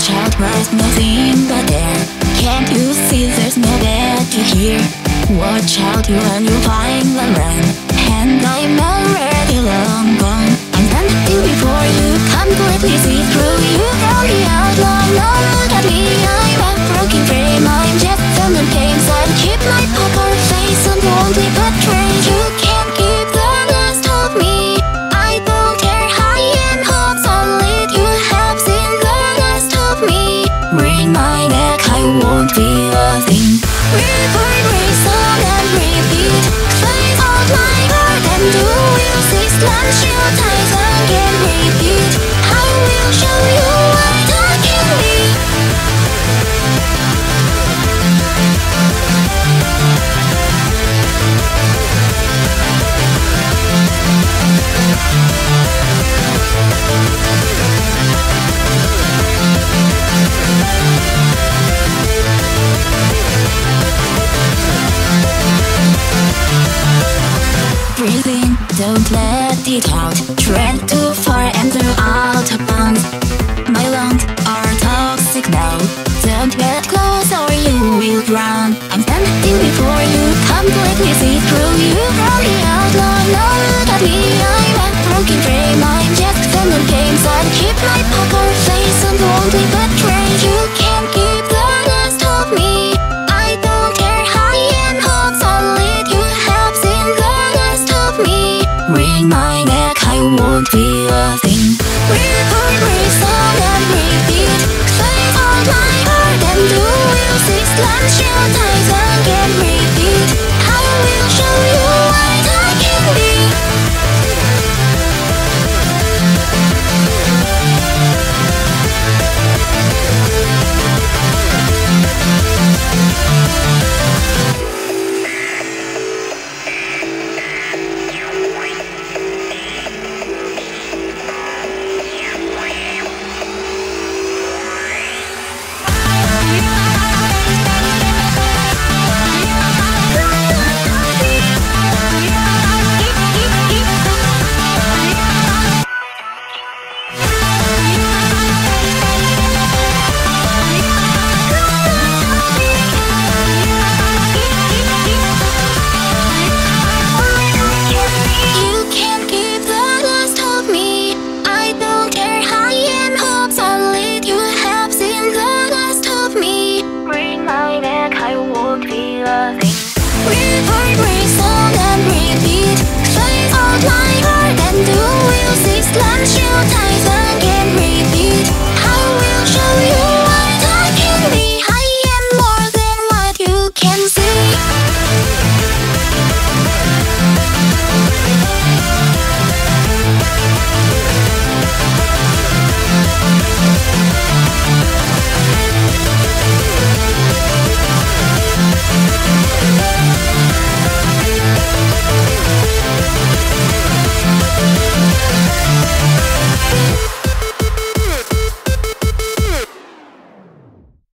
Watch out, there's nothing but there. Can't you see there's no better here? Watch out, you and you find the run. And I'm already long gone. I'm standing before you, completely see through you. Call me outlaw, no look at me. I'm a broken frame, I'm just someone came inside. Keep my poker face and won't be betrayed. You can't keep the last of me. I don't care, I am hope solid. You have seen the last of me. Bring my neck, I won't be a thing. Record, resong and repeat. Fade out my heart and you will see. Lunch your ties again, repeat. I will show you what I can be. Breathe in, don't let it out. Tread too far and through out of bounds. My lungs are toxic now. Don't get close or you will drown. I'm standing before you, completely see through you. Call me outlaw, no look at me. I'm a broken frame, I'm just someone came inside. Keep my poker face and won't be betrayed. You can't keep the last of me. I don't care, I am hope solid. You have seen the last of me. Ring my neck, I won't be a thing. Record, resong and repeat. Fade out my heart and you will see. Lunch your ties again, repeat. I will show you what I can be. Record, resong and repeat. Fade out my heart and you will see. Lunch your ties again, repeat. I will show you what I can be. I am more than what you can see.